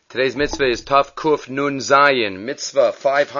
Today's mitzvah is Taf Kuf Nun Zayin, mitzvah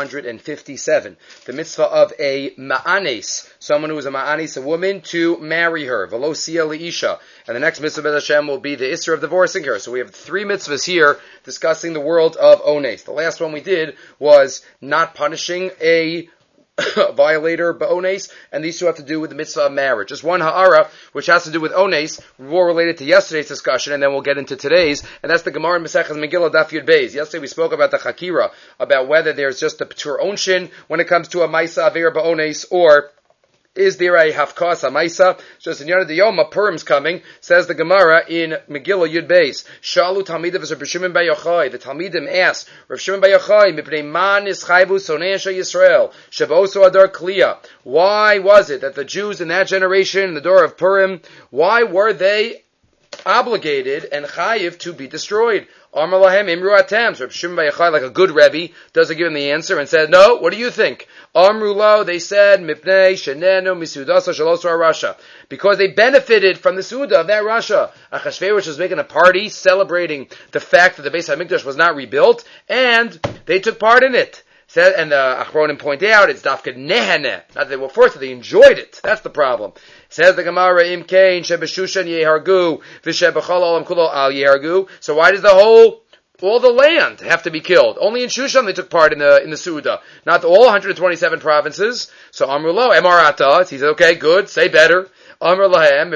557. The mitzvah of a ma'anes, someone who is a ma'anes, a woman, to marry her. Velosia leisha. And the next mitzvah, B'ez Hashem, will be the Isser of divorcing her. So we have three mitzvahs here discussing the world of ones. The last one we did was not punishing a violator, ba'ones, and these two have to do with the mitzvah of marriage. Just one ha'ara, which has to do with ones, more related to yesterday's discussion, and then we'll get into today's, and that's the Gemara in Maseches Megillah Daf Yud Beis. Yesterday we spoke about the Chakira, about whether there's just a P'tur Onshin when it comes to a Maisa Avera ba'ones, or is there a hafkas, a maisa? Just in Yonah the Yoma, Purim's coming, says the Gemara in Megillah Yud Beis. Shalu Talmidim Rav Shimon bar Yochai. The Talmidim asked, Rav Shimon bar Yochai, Mipnei man ischayvu sonei Yisrael, Shavoso Adar Kliya. Why was it that the Jews in that generation, in the door of Purim, why were they obligated and chayiv to be destroyed? Amar lahem imru atem. So Rav Shimon bar Yochai, like a good Rebbe, doesn't give him the answer and said, no, what do you think? Amru lo, they said, mipnei shenenu misudasa shalosu rasha. Because they benefited from the suda of that Rasha. Achashverosh was making a party celebrating the fact that the Beis HaMikdash was not rebuilt, and they took part in it. And the Achronim point out, it's dafka neheneh. Not that they were forced, they enjoyed it. That's the problem. Says the Gemara, im kein shebeshushan yehargu, v'shebechol olam kulo al yehargu. So why does all the land have to be killed? Only in Shushan they took part in the Suda. Not all 127 provinces. So Amru lo, Emarata. He says, okay, good, say better. Amru lahem,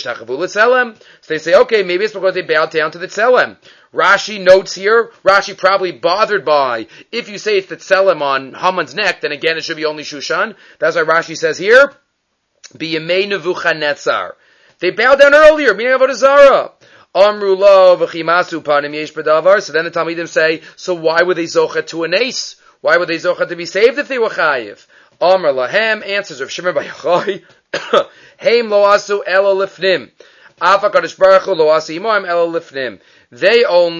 so they say, okay, maybe it's because they bowed down to the Tzelem. Rashi notes here, Rashi probably bothered by, if you say it's the Tzelem on Haman's neck, then again it should be only Shushan. That's why Rashi says here, B'yemei Nebuchadnezzar. They bowed down earlier, meaning Avodah Zarah. Amru lo v'chimasu panim yesh b'davar. So then the Talmidim say, so why were they zocha to an ace? Why were they zocha to be saved if they were chayiv? Amr lahem, answers of Shimon bar Yochai, heim lo asu elo lifnim. Afa kadosh baruch hu lo asu imoim elo lifnim. They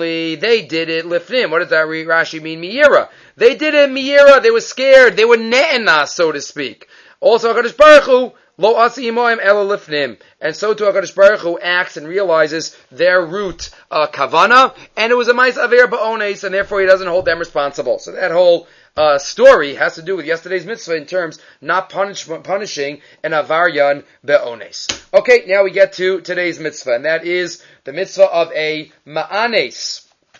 did it lifnim. What does that Rashi mean? Miyira. They did it miyira. They were scared. They were ne'enas, so to speak. Also, kadosh baruch hu, lo asi imoim elo lifnim. And so too HaKadosh Baruch Hu acts and realizes their root kavana, and it was a mais aver ba'ones, and therefore he doesn't hold them responsible. So that whole story has to do with yesterday's mitzvah in terms not punishing an avaryan be'ones. Okay, now we get to today's mitzvah, and that is the mitzvah of a ma'anes,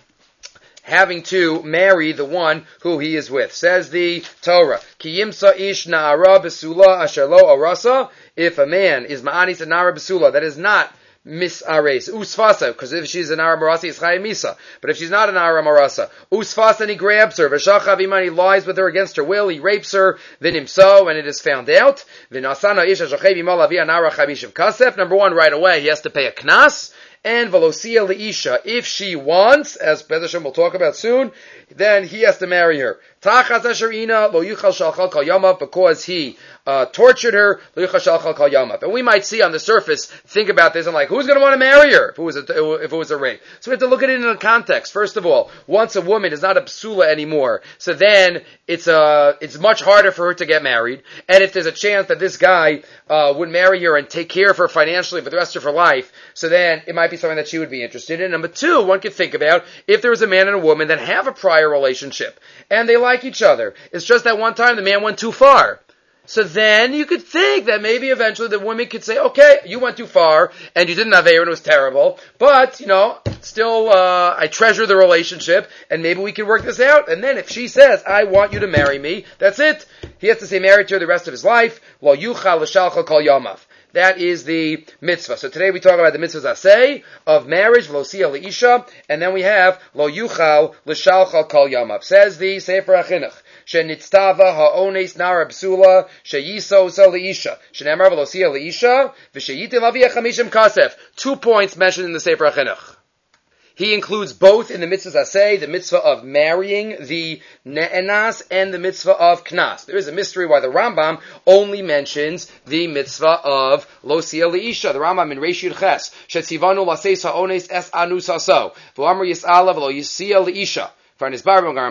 having to marry the one who he is with. Says the Torah, Ki yimsa ish na'ara besula asher lo arasa. If a man is ma'anis and na'ara besula, that is not misares, usfasa, because if she's an na'ara marasi, it's chayim misa. But if she's not an na'ara marasa, usfasa, and he grabs her, v'shachav iman, he lies with her against her will, he rapes her, v'nimso, and it is found out, v'nasana ish ashachev imal avi na'ara chamishiv kasef. Number one, right away, he has to pay a knas. And velosia leisha, if she wants, as B'ez Hashem will talk about soon, then he has to marry her. Tachas asherina lo yuchal shalchal kol yamav, because he tortured her, lo yuchal shalchal kol yamav. And we might see on the surface, think about this, and like, who's going to want to marry her if it was a rape? So we have to look at it in a context. First of all, once a woman is not a psula anymore, so then it's much harder for her to get married. And if there's a chance that this guy would marry her and take care of her financially for the rest of her life, so then it might be something that she would be interested in. Number two, one could think about if there was a man and a woman that have a prior relationship and they like each other. It's just that one time the man went too far. So then you could think that maybe eventually the woman could say, okay, you went too far and you didn't have air and it was terrible, but, still, I treasure the relationship and maybe we can work this out. And then if she says, I want you to marry me, that's it. He has to stay married to her the rest of his life. Lo yuchal l'shalchal kol yamav. That is the mitzvah. So today we talk about the mitzvahs aseh of marriage, velosia leisha, and then we have lo yuchal l'shalchal kol yamav. Says the Sefer HaChinuch, shenitztava ha'ones nara b'sula sheyiso sa leisha shenemar velosia leisha v'sheyitim aviyah chamishim kasef. 2 points mentioned in the Sefer HaChinuch. He includes both in the mitzvahs aseh, the mitzvah of marrying the ne'enas, and the mitzvah of knas. There is a mystery why the Rambam only mentions the mitzvah of losia leisha. The Rambam in Reish Yud Ches, shetzivanu laseis ha'ones es anu saso, v'amr yis'ala v'lo yisia leisha. But the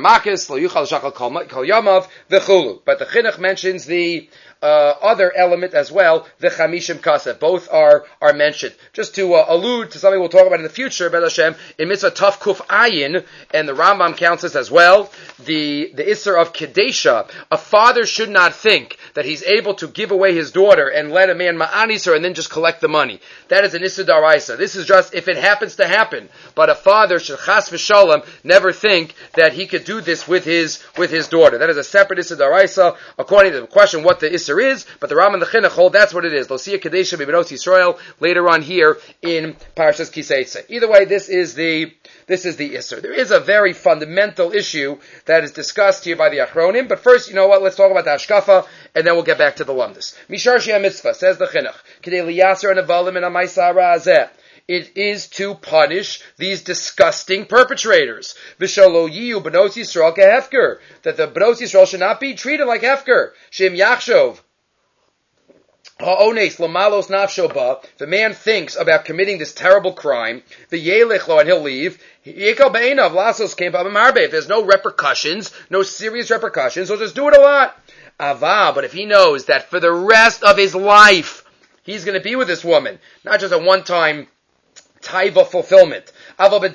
chinuch mentions the other element as well, the chamishim kasef. Both are mentioned. Just to allude to something we'll talk about in the future, Be'ez Hashem, in Mitzvah Taf Kuf Ayin, and the Rambam counts this as well, the Isser of Kedesha. A father should not think that he's able to give away his daughter and let a man ma'anis her and then just collect the money. That is an Isser Daraisa. This is just if it happens to happen. But a father should chas v'shalom never think that he could do this with his daughter. That is a separate Isser Daraisa, according to the question what the Isser is, but the Ram and the Chinuch hold that's what it is. Losia Kadesha B'Benos Yisrael later on here in Parashas Kiseitze. Either way, this is the Isser. There is a very fundamental issue that is discussed here by the Achronim, but first, you know what, let's talk about the Hashkafa, and then we'll get back to the Lumdus. Mishar Shia Mitzvah, says the Chinuch, K'dei Liyaser Nevalim and Amaisa Razeh. It is to punish these disgusting perpetrators. V'shalo yiyu b'nos Yisrael kehefker. That the b'nos Yisrael should not be treated like hefker. Shem yachshov. Ha'ones l'malos nafsho ba. If a man thinks about committing this terrible crime, v'yelech lo, and he'll leave. Yekal be'enav lasos came b'marbe. If there's no repercussions, no serious repercussions, he'll just do it a lot. Ava, but if he knows that for the rest of his life, he's going to be with this woman, not just a one-time taiva fulfillment. He will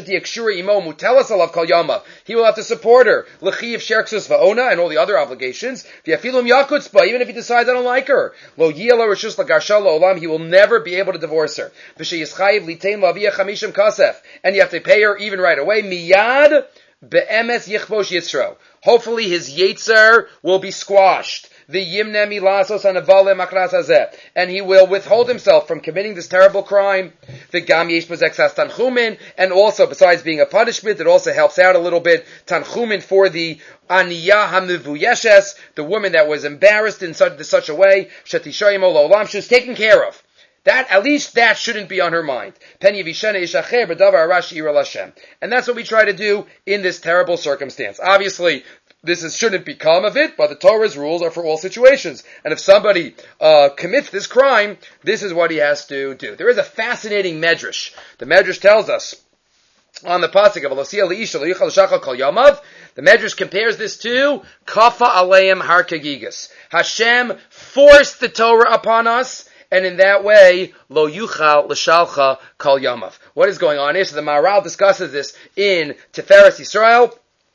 have to support her. And all the other obligations. Even if he decides I don't like her. He will never be able to divorce her. And you have to pay her even right away. Hopefully his yetzer will be squashed. And he will withhold himself from committing this terrible crime. And also, besides being a punishment, it also helps out a little bit. Tanchumin for the Aniyah HaMivuyeshes, the woman that was embarrassed in such a way. Shetishoyim Olam, she was taken care of. That, at least that shouldn't be on her mind. And that's what we try to do in this terrible circumstance. Obviously, shouldn't become of it, but the Torah's rules are for all situations. And if somebody commits this crime, this is what he has to do. There is a fascinating medrash. The medrash tells us on the pasuk of Alosiya Leisha Leichal Shachal Kol Yamav, the medrash compares this to Kafa Aleim Har Kagigas. Hashem forced the Torah upon us, and in that way, Lo Yuchal L'Shalcha Kol Yamav. What is going on here? So the Maharal discusses this in Tiferes Yisrael,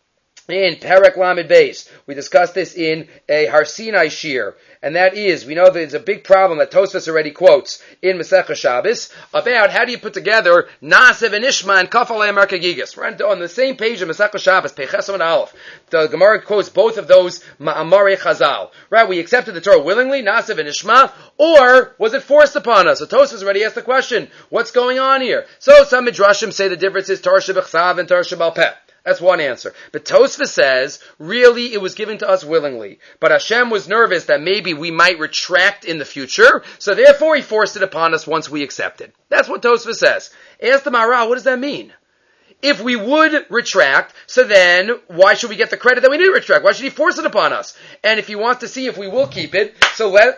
in Perek Lamed Beis. We discussed this in a Har Sinai Shir, and that is, we know that there's a big problem that Tosfos already quotes in Masechah Shabbos about how do you put together Naasev and Ishma and Kaf Aleim Har Kagigas. Right on the same page of Masechah Shabbos, Peiches and Aleph, the Gemara quotes both of those Ma'amarei Chazal. Right, we accepted the Torah willingly, Naasev and Ishma, or was it forced upon us? So Tosfos already asked the question, what's going on here? So some Midrashim say the difference is Torah Shebechsav and Torah Shebal Peh. That's one answer. But Tosfos says, really, it was given to us willingly. But Hashem was nervous that maybe we might retract in the future, so therefore He forced it upon us once we accepted. That's what Tosfos says. Ask the Maharal, what does that mean? If we would retract, so then why should we get the credit that we didn't retract? Why should He force it upon us? And if He wants to see if we will keep it, so let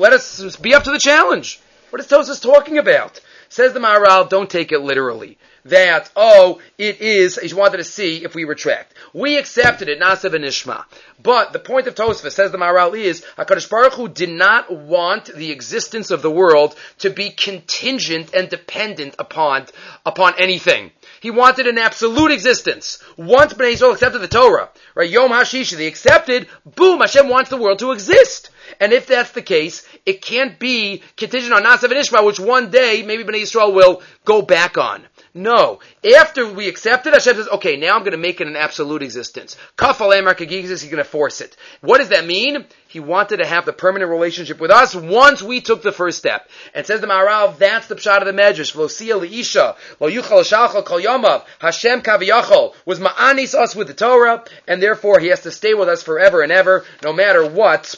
us be up to the challenge. What is Tosfos talking about? Says the Maharal, don't take it literally. That, it is, he wanted to see if we retract. We accepted it, Naasev and Ishma. But the point of Tosfos, says the Maharal, is HaKadosh Baruch Hu did not want the existence of the world to be contingent and dependent upon anything. He wanted an absolute existence. Once Bnei Yisrael accepted the Torah, right, Yom HaShishi, they accepted, boom, Hashem wants the world to exist. And if that's the case, it can't be contingent on Naasev and Ishma, which one day maybe Bnei Yisrael will go back on. No. After we accept it, Hashem says, okay, now I'm going to make it an absolute existence. Kaf Aleim Har Kagigas, He's going to force it. What does that mean? He wanted to have the permanent relationship with us once we took the first step. And says the Maharal, that's the pshat of the medrash. V'losia Leisha, Lo Yuchal L'Shalcha Kol Yamav, Hashem Kaviyachol, was ma'anis us with the Torah, and therefore He has to stay with us forever and ever, no matter what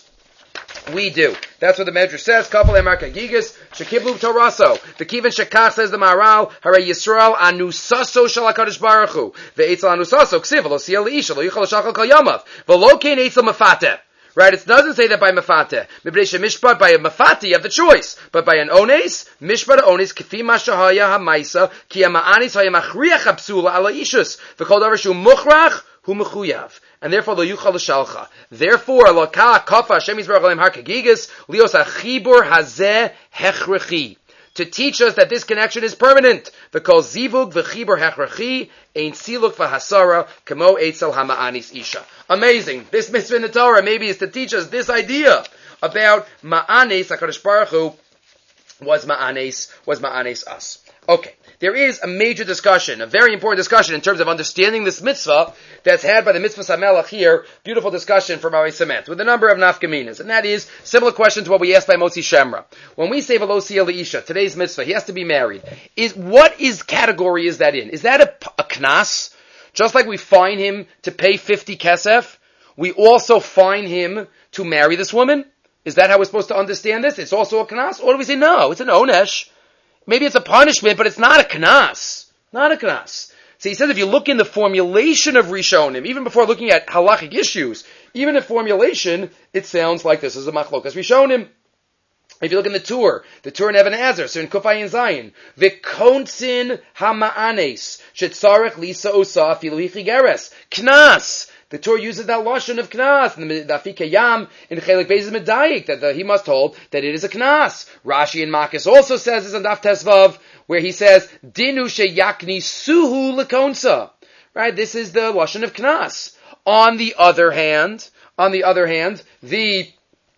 we do. That's what the Medrash says. Kaf Aleim Har Kagigas, Shekiblu Toraso. The Kivin Shekach, says the Maharal, Hare Yisrael Anusaso Shel HaKadosh Baruch Hu. Ve'etzel Anusaso, Ksiv, V'lo Siyah Leisha, Lo Yuchal L'Shachal Kol Yamav. V'lo Kein Eitzel Mefateh. Right? It doesn't say that by Mafate. Mishpat, by a Mafate, you have the choice. But by an Ones, Mishpat Ones, Kifi Mashahaya HaMaisa, Ki HaMa'anis Haya Machriach HaPsula Ala Ishus, V'kol Davar Shu Muchrach, Hu Mechuyav. And therefore, lo yuchal l'shalcha. Therefore, loka kafa Hashem Yisbarach Olam har kagigas lios achibur hazeh hechrechi. To teach us that this connection is permanent. V'kol zivug v'chibur hechrechi ein siluk v'hasara kamo eitzel hama'anis isha. Amazing. This mitzvah in the Torah maybe is to teach us this idea about ma'anes. HaKadosh Baruch Hu was ma'anes us. Okay. There is a major discussion, a very important discussion in terms of understanding this mitzvah that's had by the Mitzvah Samelach here. Beautiful discussion from our Sement with a number of nafkaminas. And that is similar question to what we asked by Motzi Shemra. When we say V'lo siya le'isha, today's mitzvah, he has to be married. What category is that in? Is that a knas? Just like we fine him to pay 50 kesef, we also fine him to marry this woman? Is that how we're supposed to understand this? It's also a knas? Or do we say no, it's an onesh? Maybe it's a punishment, but it's not a knas. Not a knas. So he says if you look in the formulation of Rishonim, even before looking at halachic issues, even in formulation, it sounds like this is a machlokas Rishonim. If you look in the Tur in Even HaEzer, so in Kufay and Zayin, V'kontzin hama'anes, shetzarech lisa osa afilu hichigeres. Knas. The Torah uses that lashon of knas, and the Afika Yam in Chelik Beis Medayik, that he must hold that it is a knas. Rashi and Makis also says this on Daf Tesvav, where he says, Dinu sheyakni suhu lekonsa. Right, this is the lashon of knas. On the other hand, the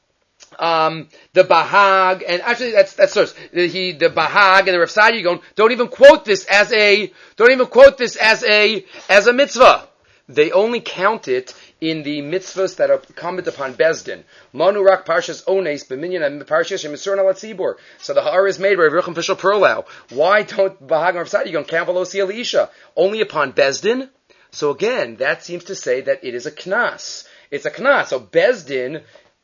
Bahag, and actually that's source. The Bahag and the Rav Saadia don't even quote this as a mitzvah. They only count it in the mitzvahs that are incumbent upon Bezdin. Manu rak parshas ones b'minyan and parshas shemisur al tzibur. So the ha'ar is made by Rav Yochanan Fishel Perlau. Why don't Bahag and Rav Saadia count v'lo siya le'isha only upon Bezdin? So again, that seems to say that it is a knas. It's a knas. So Bezdin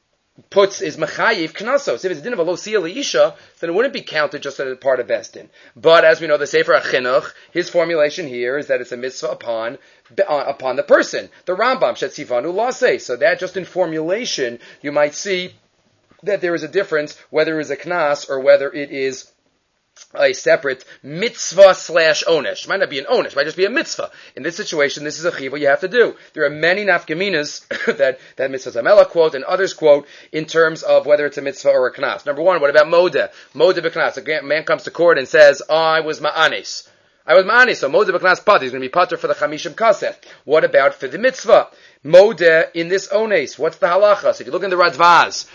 is mechayiv knasos. If it's din of a lo siya leisha, then it wouldn't be counted just as a part of Bezdin. But as we know, the Sefer HaChinuch, his formulation here is that it's a mitzvah upon the person. The Rambam shetzivanu laseh. So that just in formulation, you might see that there is a difference whether it is a knas or whether it is a separate mitzvah / onesh. Might not be an onesh, might just be a mitzvah. In this situation, this is a chiva you have to do. There are many nafkaminas that Mitzvah Zamela quote and others quote in terms of whether it's a mitzvah or a knas. Number one, what about modeh? Modeh b'knas. A man comes to court and says, I was ma'anis, so modeh b'knas pat. He's going to be pater for the chamishim kasef. What about for the mitzvah? Modeh in this ones. What's the halacha? So if you look in the Radvaz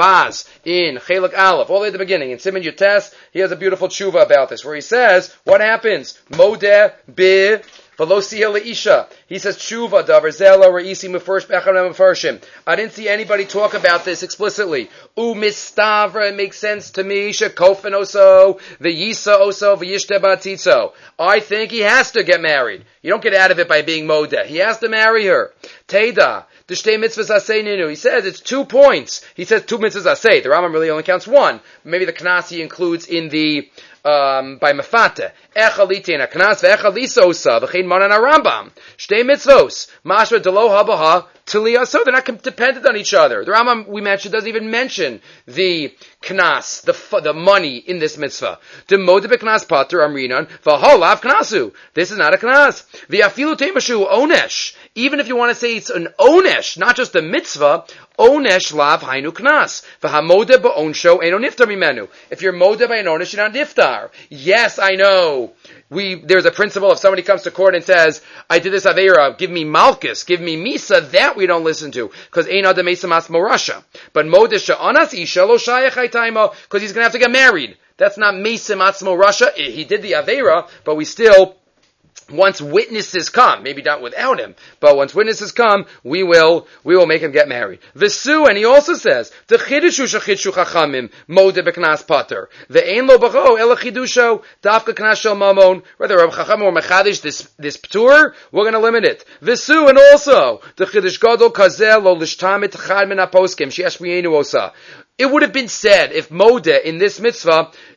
in Chelik Aleph, all the way at the beginning, in Siman Yutes, he has a beautiful tshuva about this, where he says, what happens? Modeh bi v'lo siya le'isha. He says, tshuva davar zela re'isi mefursh b'echam mefarshim. I didn't see anybody talk about this explicitly. Mistavra, it makes sense to me, shekofen oso, v'yisa oso, v'yishte batitzo. I think he has to get married. You don't get out of it by being modeh. He has to marry her. Teda, the shtei mitzvahs aseh ninu. He says it's 2 points. He says 2 mitzvahs aseh. The Rambam really only counts 1. Maybe the knas he includes in the by mafate. Echa litin aknas ve'echa lisosa v'chein manan Rambam. Shtei mitzvos mashma delo habaha tiliyaso. They're not dependent on each other. The Rambam we mentioned doesn't even mention the knas, the money in this mitzvah. The modeh b'knas pater amrinan v'holav knasu. This is not a knas. V'afilu temashu onesh. Even if you want to say it's an onesh, not just a mitzvah, onesh lav hainu knas. V'hamodeh ba'onsho eno niftar mimenu. If you're modeh by an onesh, you're not niftar. Yes, I know. There's a principle if somebody comes to court and says, I did this aveira, give me malchus, give me misa, that we don't listen to, because ein adam mesa mas morasha. But modeh she'anas isha lo shayach haytaima, because he's going to have to get married. That's not mesa mas morasha. He did the aveira, but we still, once witnesses come, maybe not without him, but once witnesses come, we will make him get married. V'su, and he also says, the chidushu shechidushu chachamim, modeh b'knas pater. Ve'ein lo b'cho, ela chidusho, dafka knas shel mamon. Whether Rav Chacham or mechadish this p'tur, we're going to limit it. V'su, and also, the chidush gadol kazel lo lishtamit chad min aposkim, she'esh miyenu osa. It would have been said, if modeh in this mitzvah,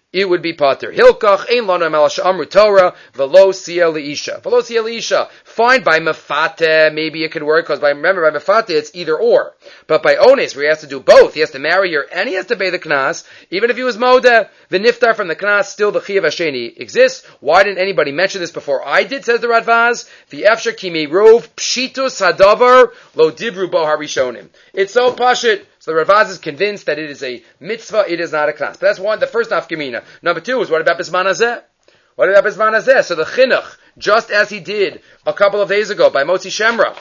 it would be pater. Hilkach ein lana melasha amru Torah velo sia leisha. Velo sia leisha. Fine by mefate, maybe it could work because remember by mefate it's either or. But by ones where he has to do both, he has to marry her and he has to pay the knas. Even if he was modeh, the niftar from the knas, still the chiyuv hasheni exists. Why didn't anybody mention this before I did? Says the Radvaz. The efshar kimi rov pshitus hadavar lo dibru bo harishonim. It's so pashit. So the Ravaz is convinced that it is a mitzvah, it is not a knas. But that's one, the first nafkamina. Number two is, what about Bisman Hazeh? What about Bisman Hazeh? So the chinuch, just as he did a couple of days ago by Motzi Shemra,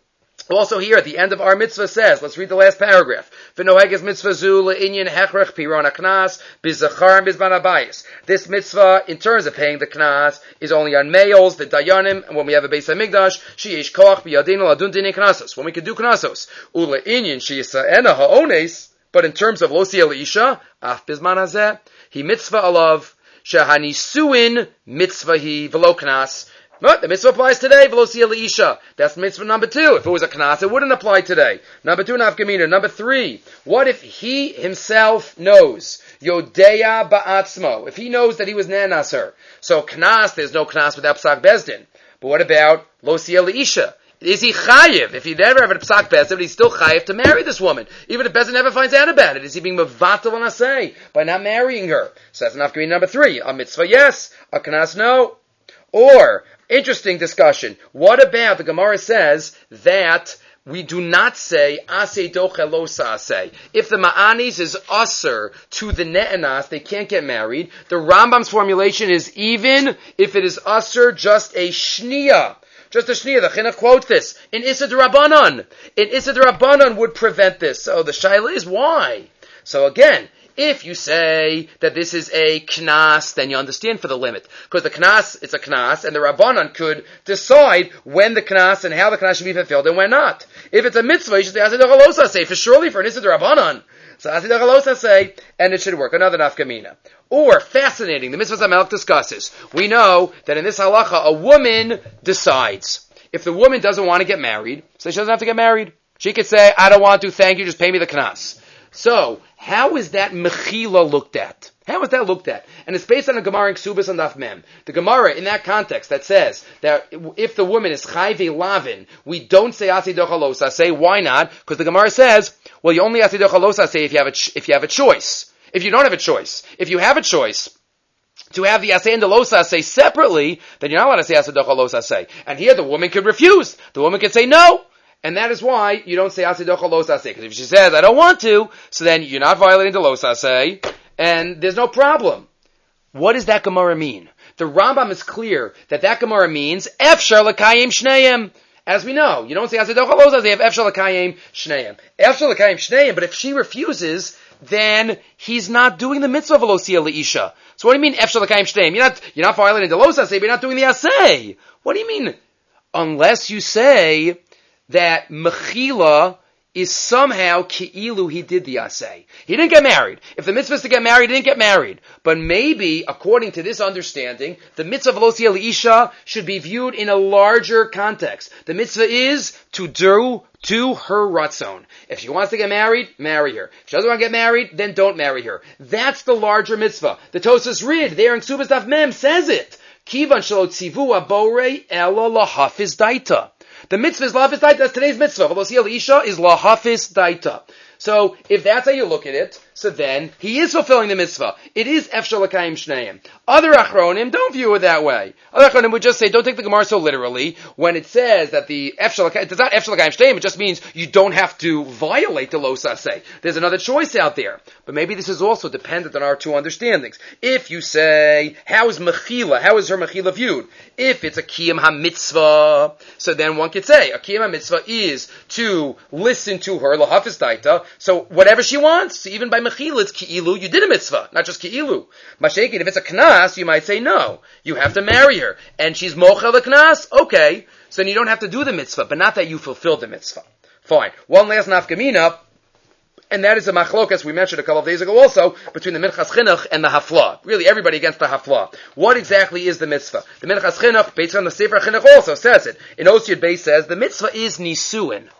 also here at the end of our mitzvah says, let's read the last paragraph. V'noheges mitzvah zu le'inyan hechrech piron ha'knas bizachar and bizman habayis. This mitzvah, in terms of paying the knas, is only on males, the dayanim, and when we have a Beis HaMikdash, sheyesh koach biyadinu ladun dinei knasos. When we can do knasos. Ule'inyan sheyisa'ena ha'ones, but in terms of lo siya le'isha, af bizman hazeh, he mitzvah alav, shehanisuin mitzvah hi v'lo knas. But the mitzvah applies today, v'lo siya le'isha. That's mitzvah number two. If it was a knas, it wouldn't apply today. Number two, nafkamina. Number three, what if he himself knows, yodeya ba'atzmo, if he knows that he was ne'naser? So knas, there's no knas without psak bezdin. But what about lo siya le'isha? Is he chayiv? If he never have a psak bezdin, he's still chayiv to marry this woman. Even if bezdin never finds out about it, is he being mevatel on asay by not marrying her? So that's nafkamina number three. A mitzvah, yes. A knas, no. Or, interesting discussion. What about the Gemara says that we do not say asay doche lo sa'asay. If the ma'anis is usher to the ne'enas, they can't get married. The Rambam's formulation is even if it is usher, just a shniya. Just a shniya. The chinuch quotes this. In Issa D'Rabbanan. In Issa D'Rabbanan would prevent this. So the shaila is why? So again, if you say that this is a knas, then you understand for the limit. Because the knas, it's a knas, and the Rabbanan could decide when the knas and how the knas should be fulfilled and when not. If it's a mitzvah, you should say Asid Achalosa say, for surely for an Issa D'Rabbanan. So Asid Achalosa say, and it should work. Another nafkamina. Or, fascinating, the mitzvah Zamelech discusses. We know that in this halacha, a woman decides. If the woman doesn't want to get married, so she doesn't have to get married. She could say, I don't want to, thank you, just pay me the knas. So, how is that mechila looked at? How is that looked at? And it's based on a Gemara in Ksubas and Daf Mem. The Gemara in that context that says that if the woman is chayve lavin, we don't say asi dochalosa. Say why not? Because the Gemara says, well, you only asi dochalosa say if you have a choice. If you don't have a choice, if you have a choice to have the asay and the losa say separately, then you're not allowed to say asi dochalosa say. And here the woman could refuse. The woman could say no. And that is why you don't say asidocha lo saseh. Because if she says, I don't want to, so then you're not violating the lo saseh, and there's no problem. What does that Gemara mean? The Rambam is clear that Gemara means efshar l'kayim shneim. As we know, you don't say asidocha lo saseh, you have efshar l'kayim shneim. Efshar l'kayim shneim, but if she refuses, then he's not doing the mitzvah of lo siya leisha. So what do you mean efshar l'kayim shneim? You're not violating the lo saseh, but you're not doing the aseh. What do you mean? Unless you say that mechila is somehow ki'ilu he did the asay. He didn't get married. If the mitzvah is to get married, he didn't get married. But maybe, according to this understanding, the mitzvah of lo siya leisha should be viewed in a larger context. The mitzvah is to do to her ratzon. If she wants to get married, marry her. If she doesn't want to get married, then don't marry her. That's the larger mitzvah. The Tosas Rid, there in Ksubas Daf Mem, says it. Kivan shelo tzivu abore ela lahafiz daita. The mitzvah is lahafiz daita. That's today's mitzvah. V'lo siya leisha is lahafiz daita. So, if that's how you look at it, so then he is fulfilling the mitzvah. It is efshar l'kayim shneim. Other achronim don't view it that way. Other achronim would just say, don't take the Gemara so literally. When it says that the efshar l'kayim, it's not efshar l'kayim shneim, it just means you don't have to violate the lo saseh. There's another choice out there. But maybe this is also dependent on our two understandings. If you say, how is her mechila viewed? If it's a kiyam ha-mitzvah, so then one could say, a kiyam ha-mitzvah is to listen to her, lahafiz daita. So whatever she wants, so even by mechila, it's ki'ilu, you did a mitzvah, not just ki'ilu. Mashakin, if it's a knas, you might say no. You have to marry her. And she's mochel the knas, okay. So then you don't have to do the mitzvah, but not that you fulfilled the mitzvah. Fine. One last nafkamina, and that is a machlokas we mentioned a couple of days ago also, between the Minchas Chinuch and the Hafla. Really everybody against the Hafla. What exactly is the mitzvah? The Minchas Chinuch, based on the Sefer Chinuch also says it. In Osiyad Beis says, the mitzvah is nisuin.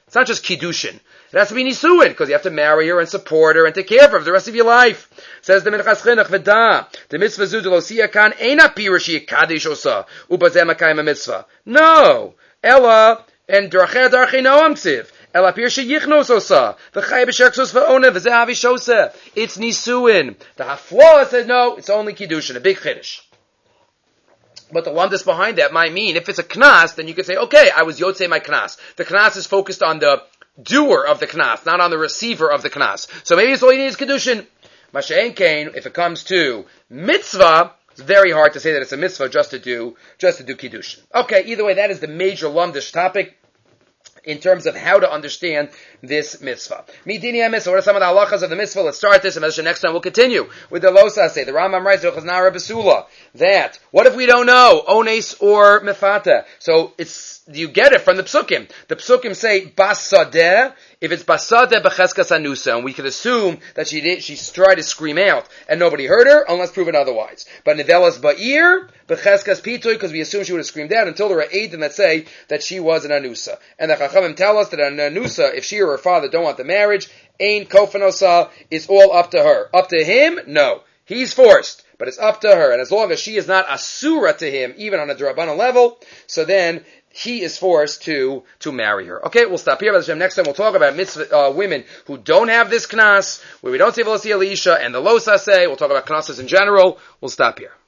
It's not just kiddushin. It has to be nisuin, because you have to marry her and support her and take care of her for the rest of your life. Says the Minchas Chinuch V'da, the mitzvah zu de lo siya kan eina pirush yikadesh osa, ubazeh makayim mitzvah. No. Ella, and dracheh noam ksiv. Ella pirush yichnos osa, v'chay b'sheksos v'onev, v'zeh avi shoseh. It's nisuin. The Haflah said no, it's only kiddushin, a big chiddush. But the lumdus behind that might mean, if it's a knas, then you could say, okay, I was yotzei my knas. The knas is focused on the doer of the knas, not on the receiver of the knas. So maybe it's all you need is kedushin. Masha'en kain, if it comes to mitzvah, it's very hard to say that it's a mitzvah just to do kiddushin. Okay, either way, that is the major lumdish topic in terms of how to understand this mitzvah. Midini mitzvah. What are some of the halachas of the mitzvah? Let's start this, and next time we'll continue with the losa. Say the Rambam writes that what if we don't know ones or mefata? So you get it from the psukim. The psukim say basadeh. If it's basadeh b'cheskas anusa, and we can assume that she tried to scream out and nobody heard her, unless proven otherwise. But nevelas ba'ir b'cheskas pitoy, because we assume she would have screamed out until there are eidim that say that she was an anusa. And the Chachamim tell us that an anusa, if she or her father don't want the marriage, ain kofanosa, is all up to her. Up to him? No. He's forced, but it's up to her. And as long as she is not asura to him, even on a D'Rabbanan level, so then he is forced to marry her. Okay, we'll stop here. Next time we'll talk about mitzvah, women who don't have this knas, where we don't say Velosi Elisha, and the Losa say. We'll talk about knasses in general. We'll stop here.